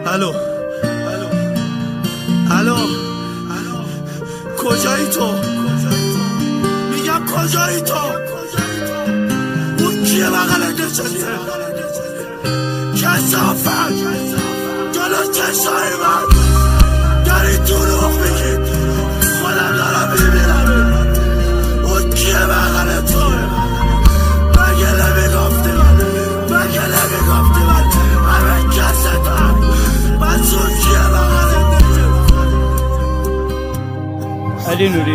الو الو کجایی تو؟ میگم کجایی تو؟ اون کیه بغلت نشسته؟ کثافت جلو چشای من داری دروغ میگی، خودم دارم میبینم. اون کیه بغل تو؟ مگه نمیگفتی من همه کستم مسئول کیه بغلت نشسته؟ علی نوری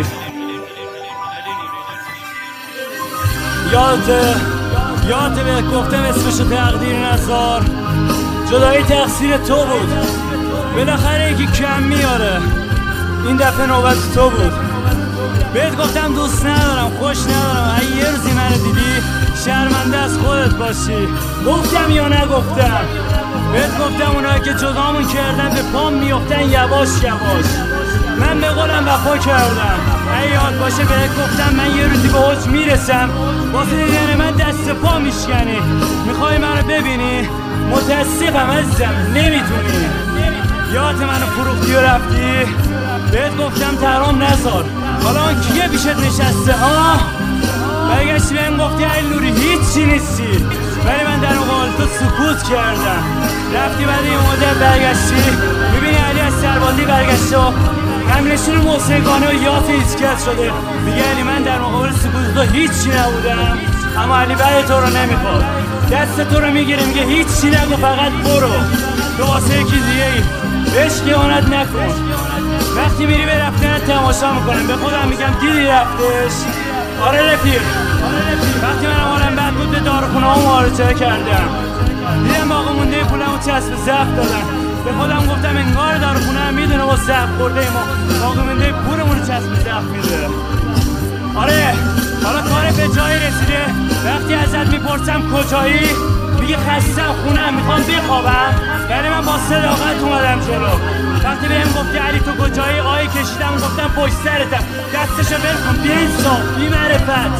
یادت بهت گفتم اسمشو تقدیر نذار. جدایی تقصیر تو بود، بالاخره یکی کم میاره. این دفعه نوبت تو بود. بهت گفتم دوست ندارم، خوش ندارم. اگه یه روزی منو دیدی شرمنده از خودت باشی. گفتم یا نگفتم؟ بهت گفتم اونایی که جدامون کردن به پام میافتن یواش یواش. من به قولم وفا کردم. اگه یاد باشه بهت گفتم من یه روزی به اوج میرسم. واسه دیدن من دست پا میشکنی. میخوای منو ببینی؟ متاسفم عزیزم نمیتونی. یاد منو فروختی و رفتی. بهت گفتم ترام نذار. حالا اون کیه پیشت نشسته ها؟ برگشتی بهم گفتی علی نوری هیچی نیستی، ولی من در مقابل تو سکوت کردم. رفتی بعد این مدت برگشتی میبینی علی از سربازی برگشته و همنشین موسیقانه و یافی ایسکت شده. میگه علی من در مقابل سکوت تو هیچی نبودم. اما علی بعد تو رو نمیخواد، دست تو رو میگیره میگه هیچی نگو، فقط برو تو واسه یکی دیگه ای بهش خیانت نکن. وقتی میری به رفتن تماشا میکنم، به خودم میگم دیدی رفتش؟ آره رفیق. وقتی منم حالم بد بود به داروخونه ها معالجه کردم، دیدم باقی مونده پولمو چسب زفت دادن. به خودم گفتم انگار داروخونه هم میدونه با زفت خورده ما باقی مونده پولمونو چسب زفت میده. آره حالا کار به جایی رسیده. وقتی ازت میپرسم کجایی میگی خستم خونم میخوام بخوابم، ولی من با صداقت اومدم جلو. وقتی بهم گفتی علی تو کجایی آی کشیدم و گفتم پشت سرتم. دستشو ول کن بی‌انصاف بی‌معرفت.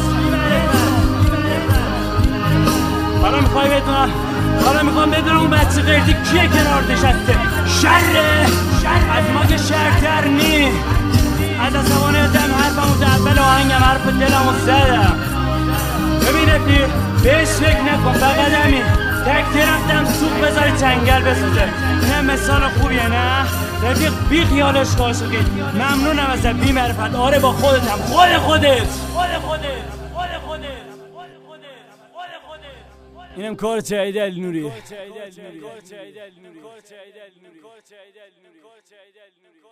حالا میخوام بدونم اون بچه قردی کیه کنار نشسته؟ شره از ما که شرتر نی. از عصبانیتم حرفمو تحول آهنگم حرف دلمو زدم. ببین رفیق بهش فکر نکن، فقط همین تک رفتم سوق بذاری چنگل بسوزه. اینم مثال خوبیه نه؟ رفیق بی خیالش عاشقی. ممنونم ازت بی معرفت. آره با خودتم خودت. اینم کار جدید علی نوری.